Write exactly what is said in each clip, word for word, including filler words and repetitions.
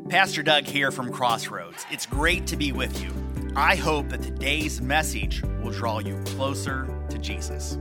Pastor Doug here from Crossroads. It's great to be with you. I hope that today's message will draw you closer to Jesus.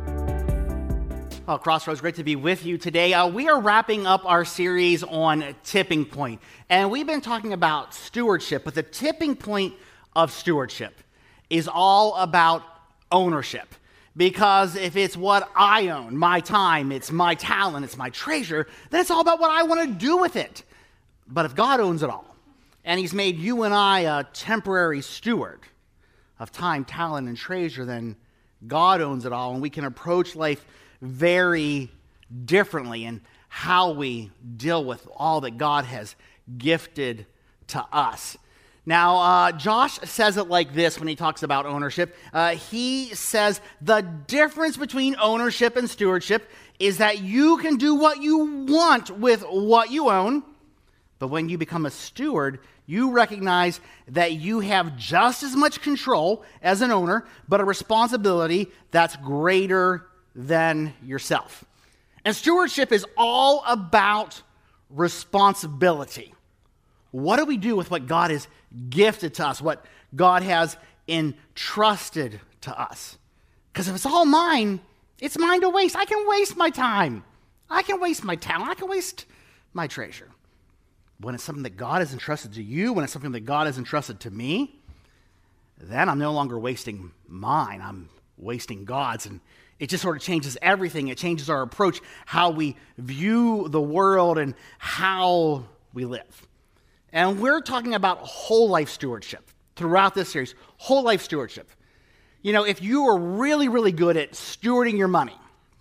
Oh, Crossroads, great to be with you today. Uh, we are wrapping up our series on Tipping Point, and we've been talking about stewardship, but the tipping point of stewardship is all about ownership. Because if it's what I own, my time, it's my talent, it's my treasure, then it's all about what I want to do with it. But if God owns it all, and He's made you and I a temporary steward of time, talent, and treasure, then God owns it all, and we can approach life very differently in how we deal with all that God has gifted to us. Now, uh, Josh says it like this when he talks about ownership. Uh, he says the difference between ownership and stewardship is that you can do what you want with what you own, but when you become a steward, you recognize that you have just as much control as an owner, but a responsibility that's greater than yourself. And stewardship is all about responsibility. What do we do with what God has gifted to us, what God has entrusted to us? Because if it's all mine, it's mine to waste. I can waste my time. I can waste my talent. I can waste my treasure. When it's something that God has entrusted to you, when it's something that God has entrusted to me, then I'm no longer wasting mine. I'm wasting God's. And it just sort of changes everything. It changes our approach, how we view the world and how we live. And we're talking about whole life stewardship throughout this series, whole life stewardship. You know, if you are really, really good at stewarding your money,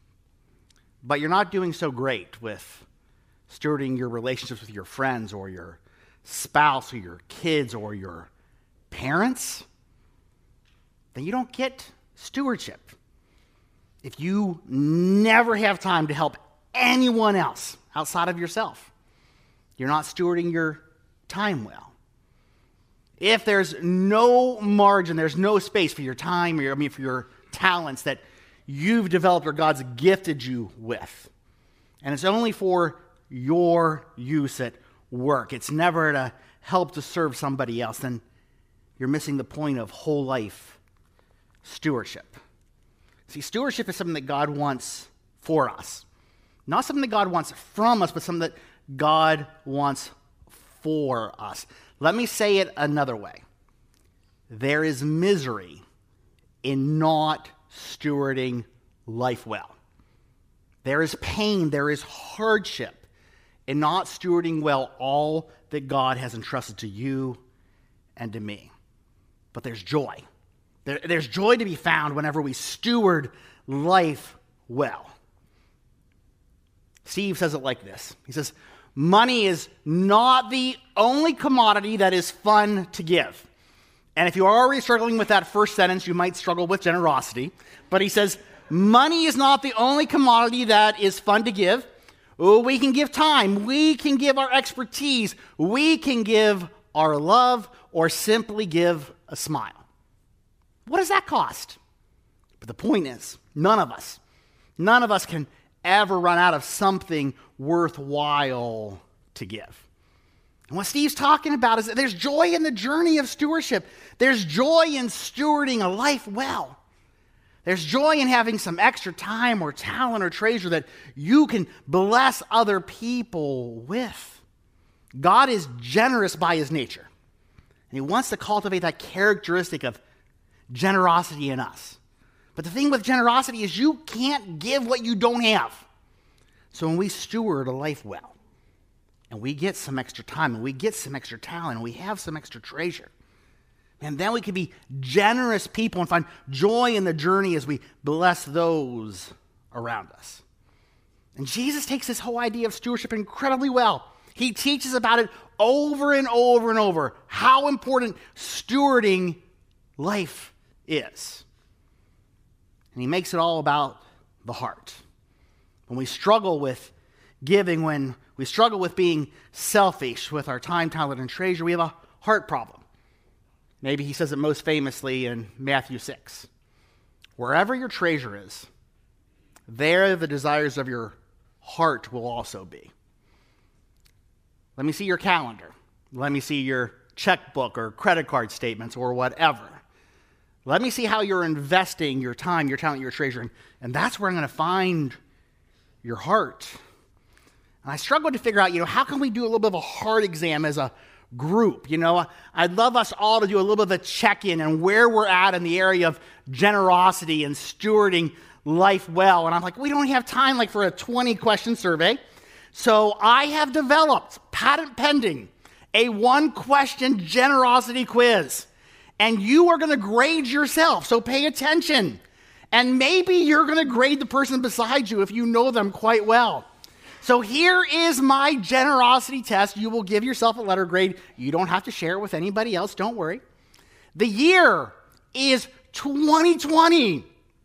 but you're not doing so great with stewarding your relationships with your friends or your spouse or your kids or your parents, then you don't get stewardship. If you never have time to help anyone else outside of yourself, you're not stewarding your time well. If there's no margin, there's no space for your time, or your, I mean for your talents that you've developed or God's gifted you with, and it's only for your use at work, it's never to help to serve somebody else, then you're missing the point of whole life stewardship. See, stewardship is something that God wants for us. Not something that God wants from us, but something that God wants for us. Let me say it another way. There is misery in not stewarding life well. There is pain, there is hardship in not stewarding well all that God has entrusted to you and to me. But there's joy. There, there's joy to be found whenever we steward life well. Steve says it like this. He says, money is not the only commodity that is fun to give. And if you're already struggling with that first sentence, you might struggle with generosity. But he says, money is not the only commodity that is fun to give. Oh, we can give time. We can give our expertise. We can give our love or simply give a smile. What does that cost? But the point is, none of us, none of us can ever run out of something worthwhile to give. And what Steve's talking about is that there's joy in the journey of stewardship. There's joy in stewarding a life well. There's joy in having some extra time or talent or treasure that you can bless other people with. God is generous by His nature, and He wants to cultivate that characteristic of generosity in us. But the thing with generosity is you can't give what you don't have. So when we steward a life well, and we get some extra time, and we get some extra talent, and we have some extra treasure, and then we can be generous people and find joy in the journey as we bless those around us. And Jesus takes this whole idea of stewardship incredibly well. He teaches about it over and over and over, how important stewarding life is. And he makes it all about the heart. When we struggle with giving, when we struggle with being selfish with our time, talent, and treasure, we have a heart problem. Maybe he says it most famously in Matthew six. Wherever your treasure is, there the desires of your heart will also be. Let me see your calendar. Let me see your checkbook or credit card statements or whatever. Let me see how you're investing your time, your talent, your treasuring. And that's where I'm going to find your heart. And I struggled to figure out, you know, how can we do a little bit of a heart exam as a group? You know, I'd love us all to do a little bit of a check-in and where we're at in the area of generosity and stewarding life well. And I'm like, we don't have time like for a twenty question survey. So I have developed, patent pending, a one question generosity quiz. And you are going to grade yourself, so pay attention. And maybe you're going to grade the person beside you if you know them quite well. So here is my generosity test. You will give yourself a letter grade. You don't have to share it with anybody else, don't worry. The year is twenty twenty.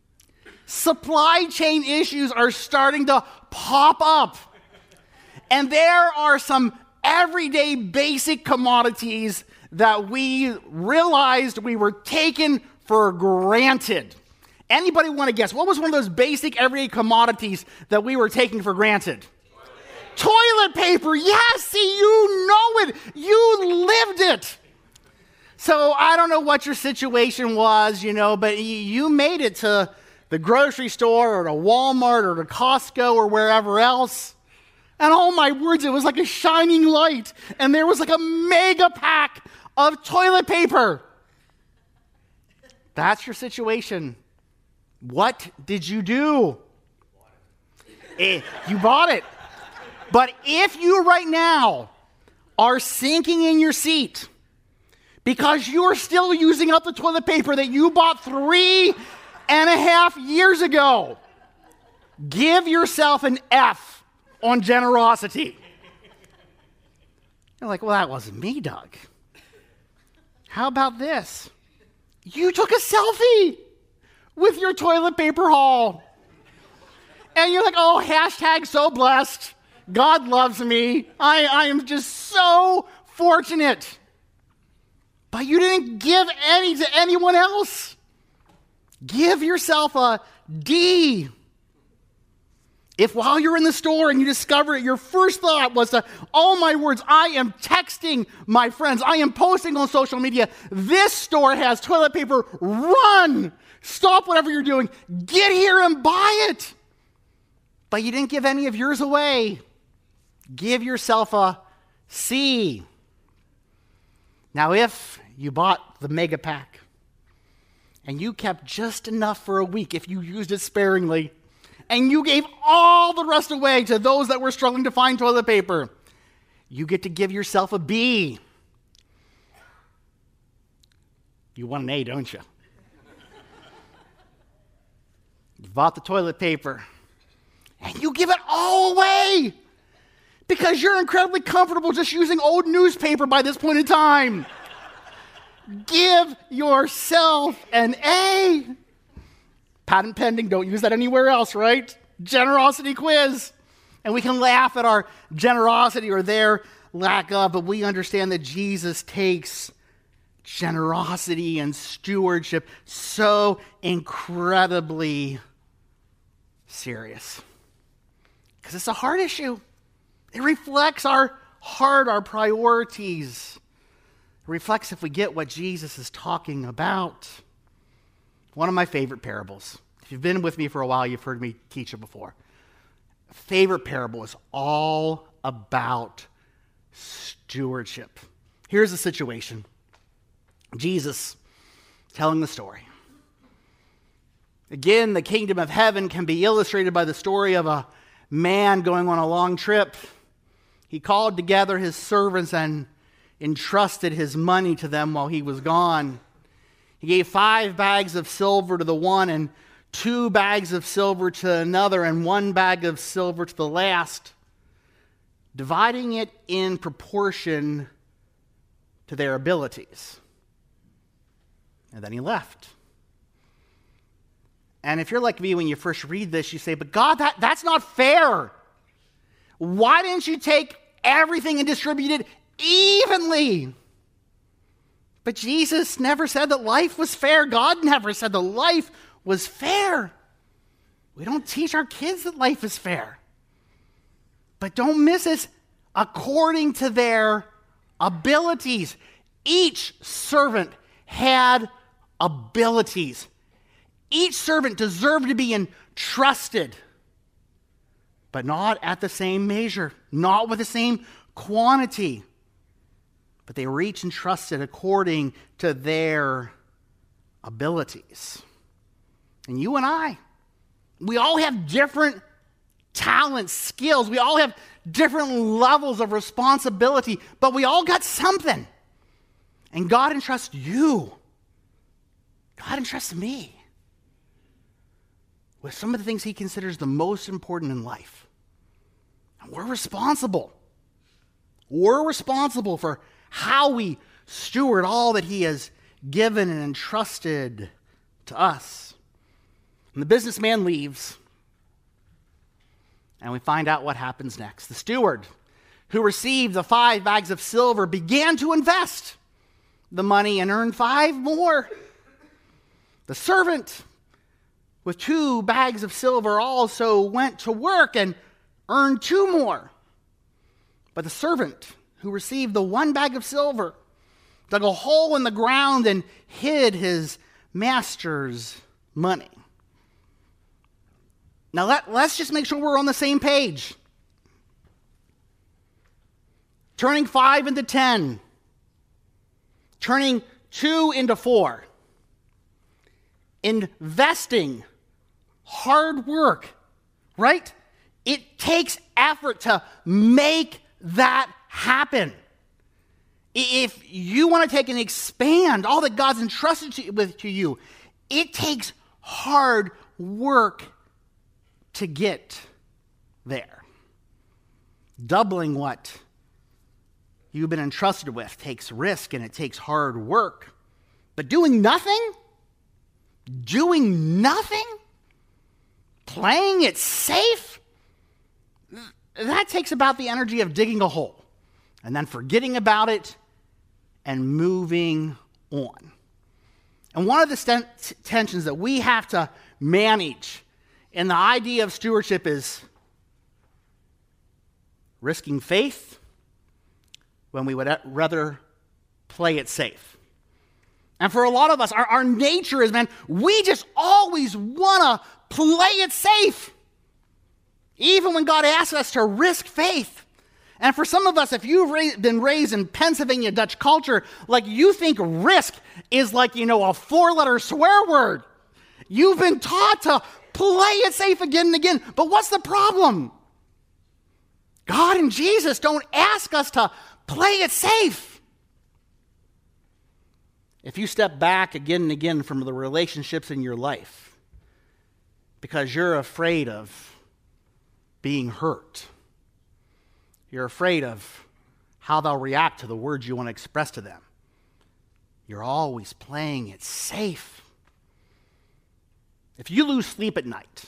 Supply chain issues are starting to pop up. And there are some everyday basic commodities that we realized we were taken for granted. Anybody want to guess? What was one of those basic everyday commodities that we were taking for granted? Toilet paper. Yes, see, you know it. You lived it. So I don't know what your situation was, you know, but you made it to the grocery store or to Walmart or to Costco or wherever else. And oh my words, it was like a shining light. And there was like a mega pack of toilet paper. That's your situation. What did you do? Eh, you bought it. But if you right now are sinking in your seat because you're still using up the toilet paper that you bought three and a half years ago, give yourself an F on generosity. You're like, well, that wasn't me, Doug. How about this? You took a selfie with your toilet paper haul. And you're like, oh, hashtag so blessed. God loves me. I, I am just so fortunate. But you didn't give any to anyone else. Give yourself a D. If while you're in the store and you discover it, your first thought was to, oh my words, I am texting my friends. I am posting on social media. This store has toilet paper. Run. Stop whatever you're doing. Get here and buy it. But you didn't give any of yours away. Give yourself a C. Now, if you bought the mega pack and you kept just enough for a week, if you used it sparingly, and you gave all the rest away to those that were struggling to find toilet paper, you get to give yourself a B. You want an A, don't you? You bought the toilet paper, and you give it all away because you're incredibly comfortable just using old newspaper by this point in time. Give yourself an A. Patent pending, don't use that anywhere else, right? Generosity quiz. And we can laugh at our generosity or their lack of, but we understand that Jesus takes generosity and stewardship so incredibly serious. Because it's a heart issue. It reflects our heart, our priorities. It reflects if we get what Jesus is talking about. One of my favorite parables. If you've been with me for a while, you've heard me teach it before. Favorite parable is all about stewardship. Here's the situation. Jesus telling the story. Again, the kingdom of heaven can be illustrated by the story of a man going on a long trip. He called together his servants and entrusted his money to them while he was gone. He gave five bags of silver to the one and two bags of silver to another and one bag of silver to the last, dividing it in proportion to their abilities. And then he left. And if you're like me, when you first read this, you say, but God, that, that's not fair. Why didn't you take everything and distribute it evenly? But Jesus never said that life was fair. God never said that life was fair. We don't teach our kids that life is fair. But don't miss it, according to their abilities. Each servant had abilities. Each servant deserved to be entrusted, but not at the same measure, not with the same quantity. But they were each entrusted according to their abilities. And you and I, we all have different talents, skills. We all have different levels of responsibility, but we all got something. And God entrusts you. God entrusts me with some of the things he considers the most important in life. And we're responsible. We're responsible for how we steward all that he has given and entrusted to us. And the businessman leaves, and we find out what happens next. The steward, who received the five bags of silver, began to invest the money and earn five more. The servant with two bags of silver also went to work and earned two more. But the servant who received the one bag of silver dug a hole in the ground and hid his master's money. Now let, let's just make sure we're on the same page. Turning five into ten. Turning two into four. Investing, hard work, right? It takes effort to make that happen. If you want to take and expand all that God's entrusted to, with, to you, it takes hard work to get there. Doubling what you've been entrusted with takes risk and it takes hard work. But doing nothing, doing nothing, playing it safe, that takes about the energy of digging a hole and then forgetting about it and moving on. And one of the st- tensions that we have to manage in the idea of stewardship is risking faith when we would rather play it safe. And for a lot of us, our, our nature is, man, we just always want to play it safe. Even when God asks us to risk faith. And for some of us, if you've ra- been raised in Pennsylvania Dutch culture, like you think risk is like, you know, a four-letter swear word. You've been taught to play it safe again and again. But what's the problem? God and Jesus don't ask us to play it safe. If you step back again and again from the relationships in your life because you're afraid of being hurt, you're afraid of how they'll react to the words you want to express to them, you're always playing it safe. If you lose sleep at night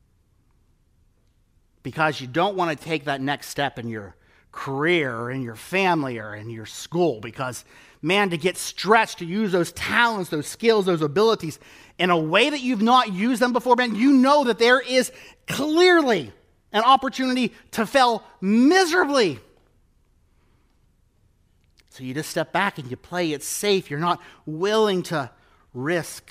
because you don't want to take that next step in your career or in your family or in your school because, man, to get stretched, to use those talents, those skills, those abilities in a way that you've not used them before, man, you know that there is clearly an opportunity to fail miserably. So you just step back and you play it safe. You're not willing to risk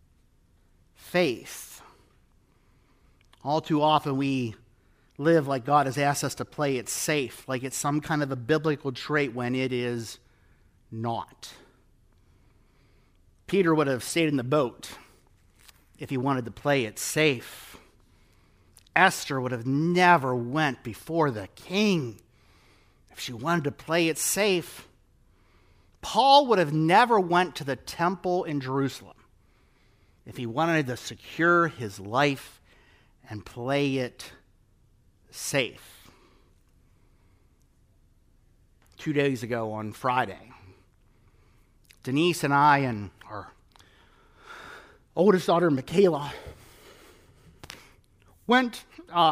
faith. All too often we live like God has asked us to play it safe, like it's some kind of a biblical trait when it is not. Peter would have stayed in the boat if he wanted to play it safe. Esther would have never went before the king if she wanted to play it safe. Paul would have never went to the temple in Jerusalem if he wanted to secure his life and play it safe. Two days ago on Friday, Denise and I and our oldest daughter, Michaela, went, uh,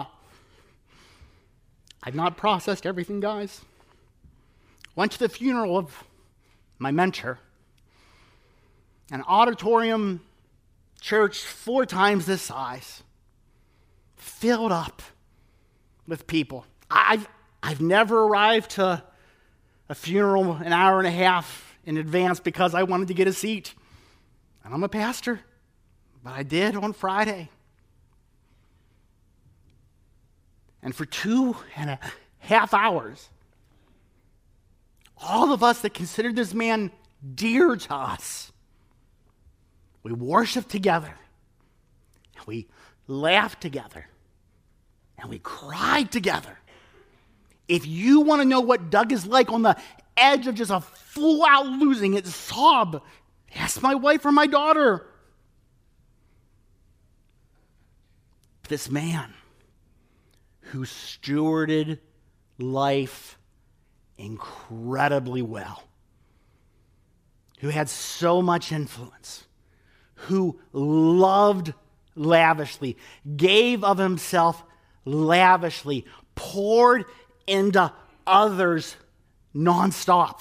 I've not processed everything, guys. Went to the funeral of my mentor, an auditorium church four times this size, filled up with people. I've, I've never arrived to a funeral an hour and a half in advance because I wanted to get a seat. And I'm a pastor, but I did on Friday. And for two and a half hours, all of us that considered this man dear to us, we worshiped together, and we laughed together, and we cried together. If you want to know what Doug is like on the edge of just a full-out losing it sob, ask my wife or my daughter. This man who stewarded life incredibly well, who had so much influence, who loved lavishly, gave of himself lavishly, poured into others nonstop.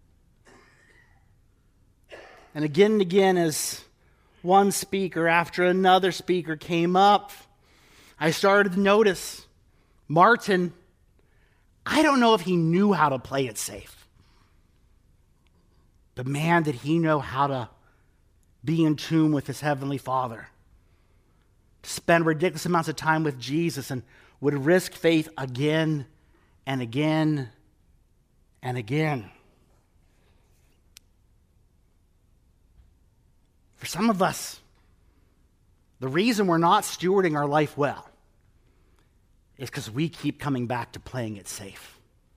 And again and again, as one speaker after another speaker came up, I started to notice Martin, I don't know if he knew how to play it safe. But man, did he know how to be in tune with his Heavenly Father, to spend ridiculous amounts of time with Jesus, and would risk faith again and again and again. For some of us, the reason we're not stewarding our life well is because we keep coming back to playing it safe.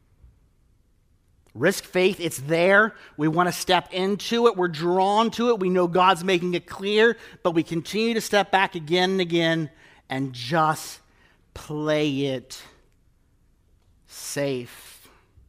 Risk faith, it's there. We want to step into it. We're drawn to it. We know God's making it clear, but we continue to step back again and again and just play it safe.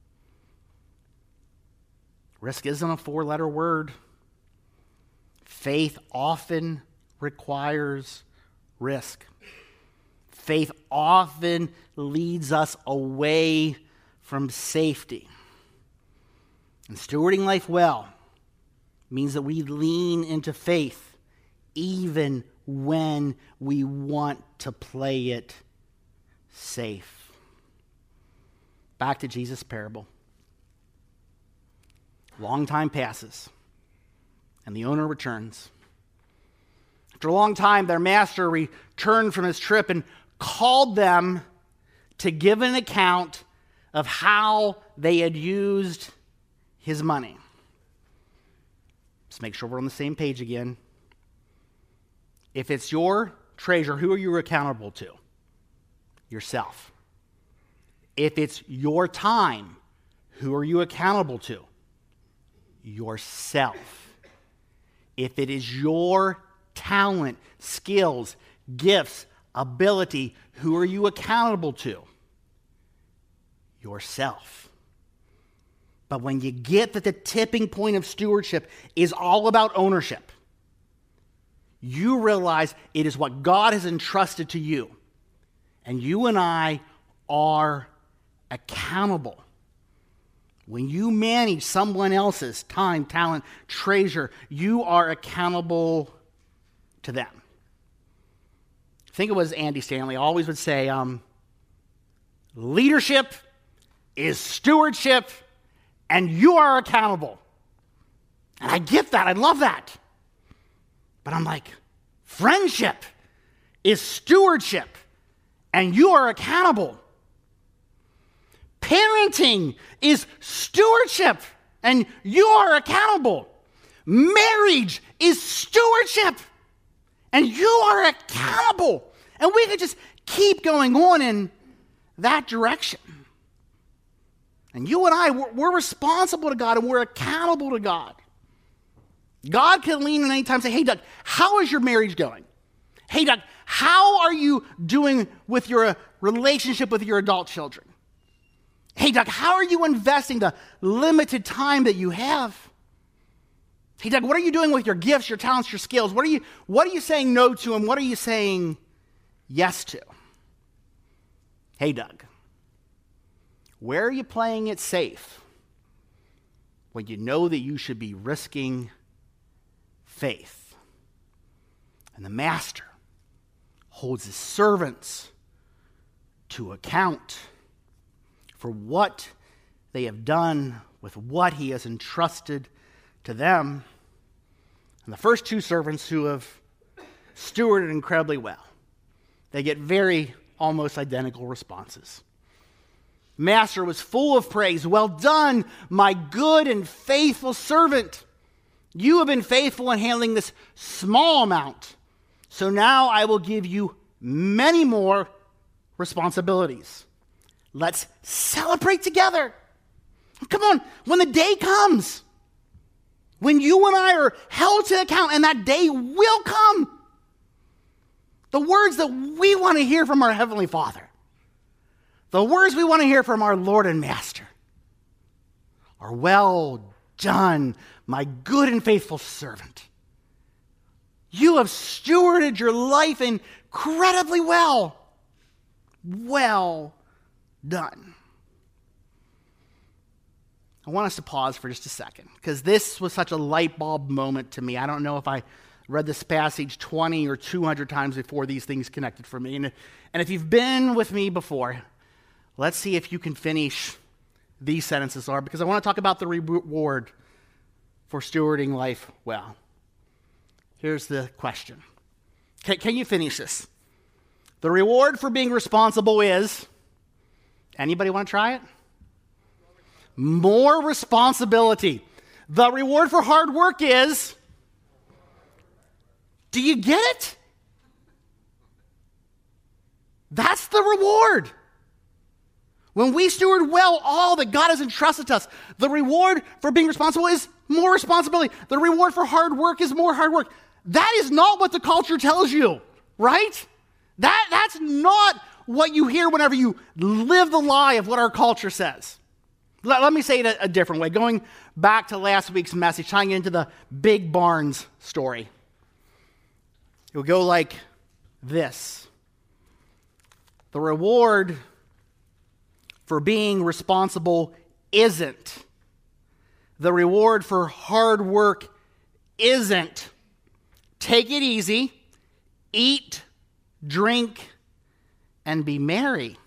Risk isn't a four-letter word. Faith often requires risk. Faith often leads us away from safety. And stewarding life well means that we lean into faith even when we want to play it safe. Back to Jesus' parable. Long time passes, and the owner returns. After a long time, their master returned from his trip and called them to give an account of how they had used his money. Let's make sure we're on the same page again. If it's your treasure, who are you accountable to? Yourself. If it's your time, who are you accountable to? Yourself. If it is your talent, skills, gifts, ability, who are you accountable to? Yourself. But when you get that the tipping point of stewardship is all about ownership, you realize it is what God has entrusted to you. And you and I are accountable. When you manage someone else's time, talent, treasure, you are accountable to them. I think it was Andy Stanley always would say, um, leadership is stewardship, and you are accountable. And I get that. I love that. But I'm like, friendship is stewardship, and you are accountable. Parenting is stewardship, and you are accountable. Marriage is stewardship, and you are accountable. And we could just keep going on in that direction. And you and I, we're, we're responsible to God, and we're accountable to God. God can lean in any time and say, hey, Doug, how is your marriage going? Hey, Doug, how are you doing with your relationship with your adult children? Hey, Doug, how are you investing the limited time that you have? Hey, Doug, what are you doing with your gifts, your talents, your skills? What are you, what are you saying no to, and what are you saying yes to? Hey, Doug, where are you playing it safe when you know that you should be risking faith? And the master holds his servants to account for what they have done with what he has entrusted to them. And the first two servants who have stewarded incredibly well, they get very almost identical responses. Master was full of praise. Well done, my good and faithful servant. You have been faithful in handling this small amount, so now I will give you many more responsibilities. Let's celebrate together. Come on, when the day comes, when you and I are held to account, and that day will come, the words that we want to hear from our Heavenly Father, the words we want to hear from our Lord and Master are, well done, my good and faithful servant. You have stewarded your life incredibly well. Well done. I want us to pause for just a second, because this was such a light bulb moment to me. I don't know if I read this passage twenty or two hundred times before these things connected for me. And, and if you've been with me before, let's see if you can finish these sentences are, because I want to talk about the reward for stewarding life well. Here's the question. Can, can you finish this? The reward for being responsible is, anybody want to try it? More responsibility. The reward for hard work is, do you get it? That's the reward. When we steward well all that God has entrusted to us, the reward for being responsible is more responsibility. The reward for hard work is more hard work. That is not what the culture tells you, right? That, that's not what you hear whenever you live the lie of what our culture says. Let, let me say it a, a different way. Going back to last week's message, tying into the Big Barnes story. It will go like this. The reward for being responsible isn't. The reward for hard work isn't. Take it easy, eat, drink, and be merry.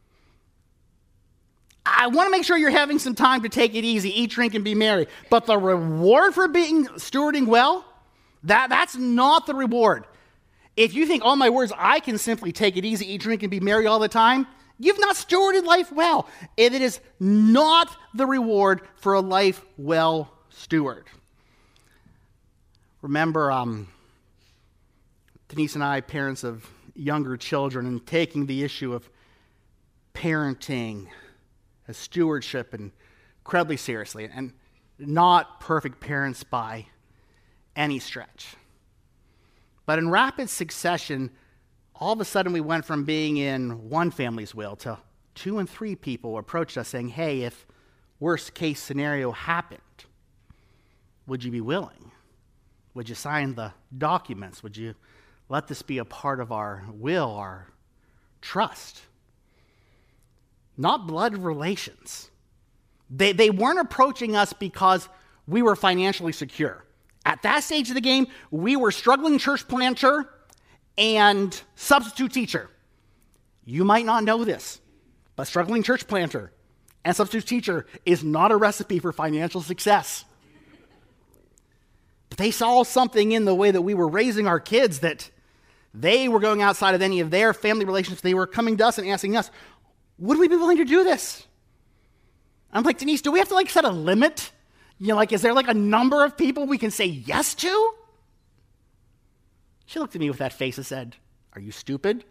I want to make sure you're having some time to take it easy, eat, drink, and be merry. But the reward for being stewarding well, that, that's not the reward. If you think, oh my words, I can simply take it easy, eat, drink, and be merry all the time, you've not stewarded life well. It is not the reward for a life well steward. Remember, um, Denise and I, parents of younger children, and taking the issue of parenting as stewardship and incredibly seriously, and not perfect parents by any stretch. But in rapid succession, all of a sudden we went from being in one family's will to two and three people approached us saying, hey, if worst case scenario happened, would you be willing? Would you sign the documents? Would you let this be a part of our will, our trust? Not blood relations. They, they weren't approaching us because we were financially secure. At that stage of the game, we were struggling church planter and substitute teacher. You might not know this, but struggling church planter and substitute teacher is not a recipe for financial success. But they saw something in the way that we were raising our kids that they were going outside of any of their family relationships. They were coming to us and asking us, would we be willing to do this? I'm like, Denise, do we have to like set a limit? You know, like, is there like a number of people we can say yes to? She looked at me with that face and said, are you stupid?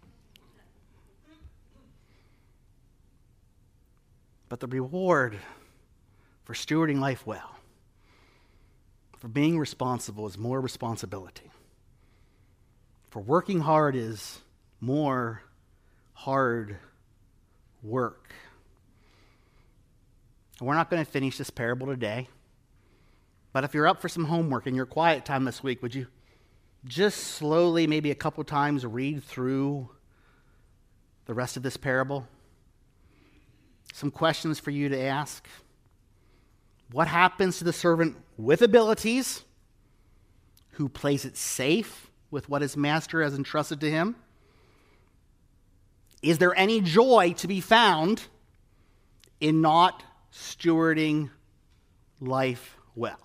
But the reward for stewarding life well, for being responsible, is more responsibility. For working hard is more hard work. And we're not going to finish this parable today, but if you're up for some homework in your quiet time this week, would you just slowly, maybe a couple times, read through the rest of this parable? Some questions for you to ask. What happens to the servant with abilities who plays it safe with what his master has entrusted to him? Is there any joy to be found in not stewarding life well.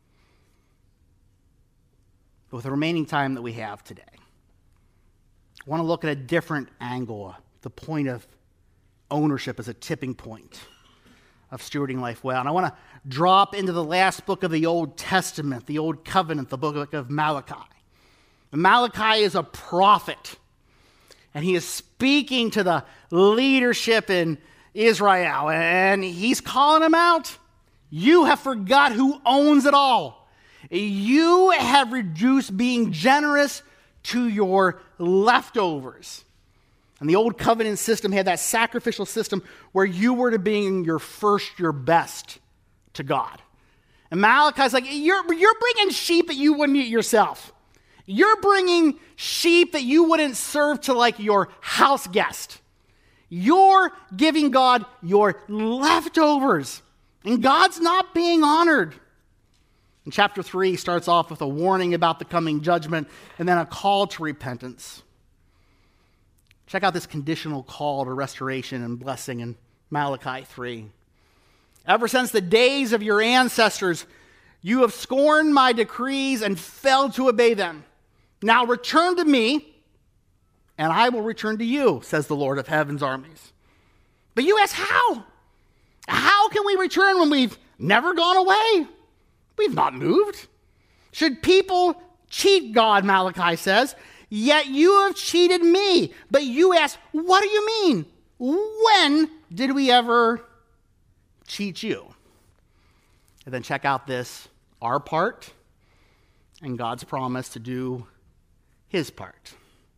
But with the remaining time that we have today, I want to look at a different angle, the point of ownership as a tipping point of stewarding life well. And I want to drop into the last book of the Old Testament, the Old Covenant, the book of Malachi. Malachi is a prophet, and he is speaking to the leadership in Israel, and he's calling them out. You have forgot who owns it all. You have reduced being generous to your leftovers. And the old covenant system had that sacrificial system where you were to bring your first, your best to God. And Malachi's like, you're, you're bringing sheep that you wouldn't eat yourself. You're bringing sheep that you wouldn't serve to like your house guest. You're giving God your leftovers. And God's not being honored. And chapter three starts off with a warning about the coming judgment and then a call to repentance. Check out this conditional call to restoration and blessing in Malachi three. Ever since the days of your ancestors, you have scorned my decrees and failed to obey them. Now return to me, and I will return to you, says the Lord of heaven's armies. But you ask, how? How can we return when we've never gone away? We've not moved. Should people cheat God, Malachi says, yet you have cheated me. But you ask, what do you mean? When did we ever cheat you? And then check out this, our part and God's promise to do his part.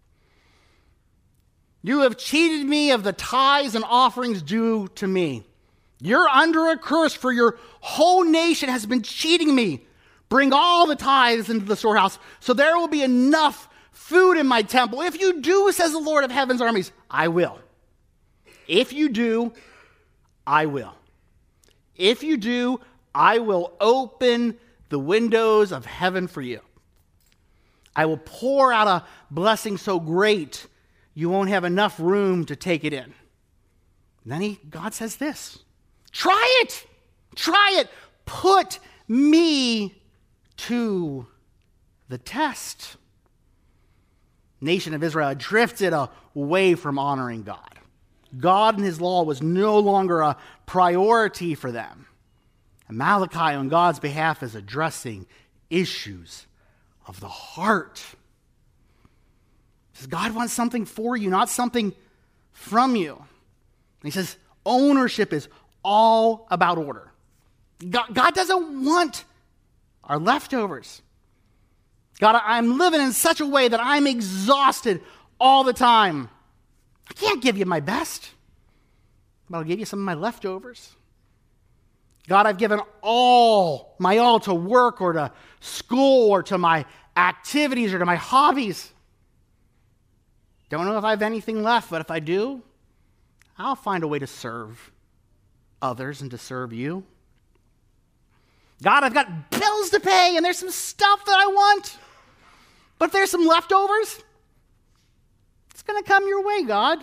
You have cheated me of the tithes and offerings due to me. You're under a curse, for your whole nation has been cheating me. Bring all the tithes into the storehouse, so there will be enough food in my temple. If you do, says the Lord of heaven's armies, I will. If you do, I will. If you do, I will open the windows of heaven for you. I will pour out a blessing so great you won't have enough room to take it in. And then he, God says this, try it, try it, put me to the test. Nation of Israel drifted away from honoring God. God and his law was no longer a priority for them. And Malachi on God's behalf is addressing issues of the heart. He says, God wants something for you, not something from you. And he says, ownership is all about order. God, God doesn't want our leftovers. God, I'm living in such a way that I'm exhausted all the time. I can't give you my best, but I'll give you some of my leftovers. God, I've given all, my all to work or to school or to my activities or to my hobbies. Don't know if I have anything left, but if I do, I'll find a way to serve others and to serve you. God, I've got bills to pay and there's some stuff that I want, but if there's some leftovers, it's going to come your way, God.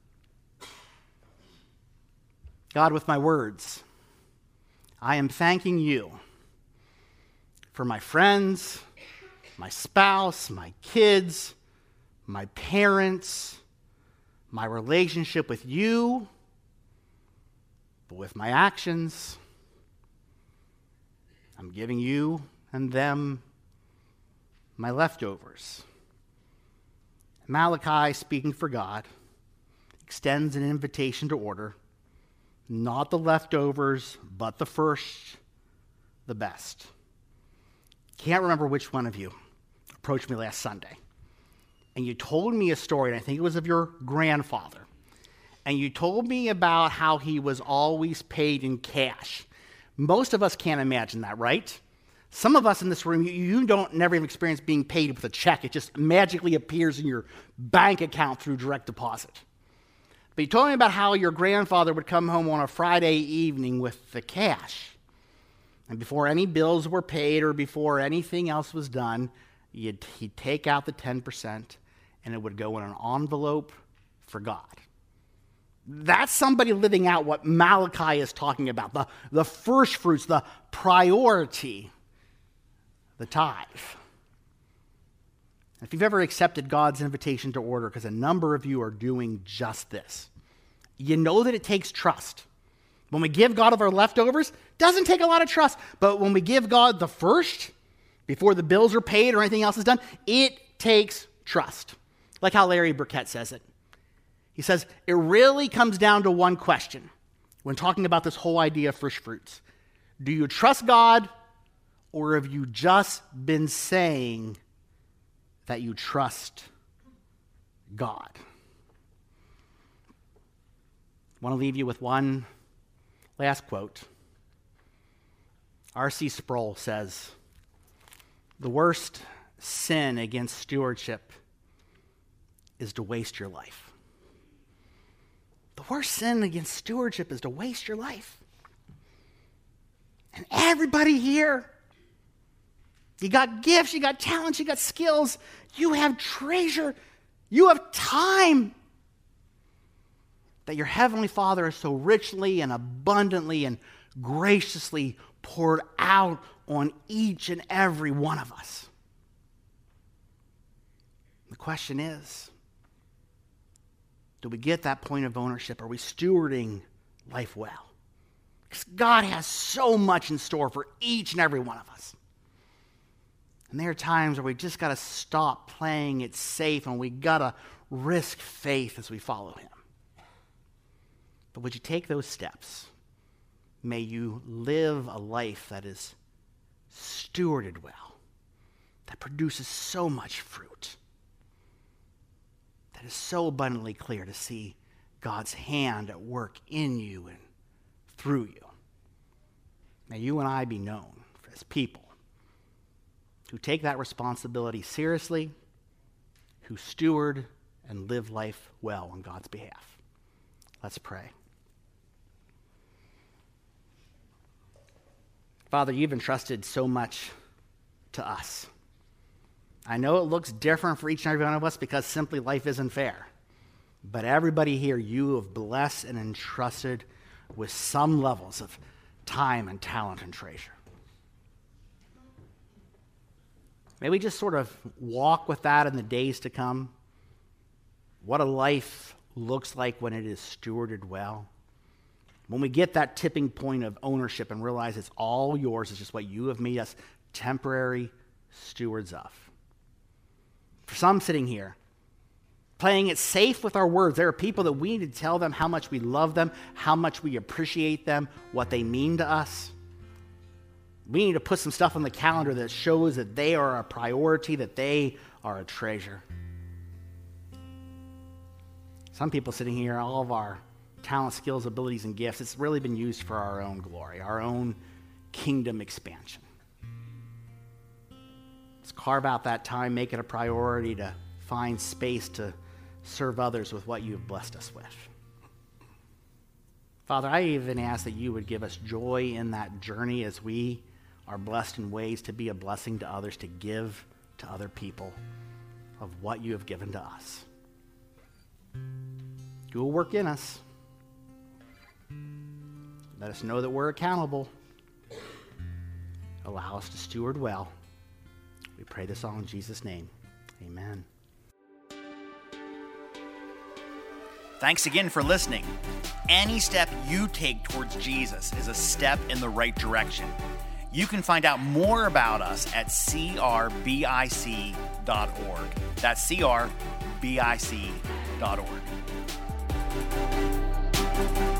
God, with my words, I am thanking you for my friends, my spouse, my kids, my parents, my relationship with you, but with my actions, I'm giving you and them my leftovers. Malachi, speaking for God, extends an invitation to order, not the leftovers, but the first, the best. Can't remember which one of you approached me last Sunday, and you told me a story, and I think it was of your grandfather, and you told me about how he was always paid in cash. Most of us can't imagine that, right? Some of us in this room, you, you don't never even experience being paid with a check. It just magically appears in your bank account through direct deposit. But you told me about how your grandfather would come home on a Friday evening with the cash. And before any bills were paid or before anything else was done, you'd, he'd take out the ten percent and it would go in an envelope for God. That's somebody living out what Malachi is talking about, the, the first fruits, the priority, the tithe. If you've ever accepted God's invitation to order, because a number of you are doing just this, you know that it takes trust. When we give God of our leftovers, doesn't take a lot of trust. But when we give God the first, before the bills are paid or anything else is done, it takes trust. Like how Larry Burkett says it. He says, it really comes down to one question when talking about this whole idea of first fruits. Do you trust God, or have you just been saying that you trust God? I want to leave you with one last quote. R C Sproul says, the worst sin against stewardship is to waste your life. The worst sin against stewardship is to waste your life. And everybody here, you got gifts, you got talents, you got skills, you have treasure, you have time that your Heavenly Father has so richly and abundantly and graciously poured out on each and every one of us. The question is, do we get that point of ownership? Are we stewarding life well? Because God has so much in store for each and every one of us. And there are times where we just got to stop playing it safe and we got to risk faith as we follow Him. But would you take those steps? May you live a life that is stewarded well, that produces so much fruit, that is so abundantly clear to see God's hand at work in you and through you. May you and I be known as people who take that responsibility seriously, who steward and live life well on God's behalf. Let's pray. Father, you've entrusted so much to us. I know it looks different for each and every one of us because simply life isn't fair. But everybody here you have blessed and entrusted with some levels of time and talent and treasure. May we just sort of walk with that in the days to come. What a life looks like when it is stewarded well. When we get that tipping point of ownership and realize it's all yours, it's just what you have made us temporary stewards of. For some sitting here, playing it safe with our words, there are people that we need to tell them how much we love them, how much we appreciate them, what they mean to us. We need to put some stuff on the calendar that shows that they are a priority, that they are a treasure. Some people sitting here, all of our talent, skills, abilities, and gifts, it's really been used for our own glory, our own kingdom expansion. Let's carve out that time, make it a priority to find space to serve others with what you've blessed us with. Father, I even ask that you would give us joy in that journey as we are blessed in ways to be a blessing to others, to give to other people of what you have given to us. You will work in us. Let us know that we're accountable. Allow us to steward well. We pray this all in Jesus' name. Amen. Thanks again for listening. Any step you take towards Jesus is a step in the right direction. You can find out more about us at c r b i c dot org. That's c r b i c dot org.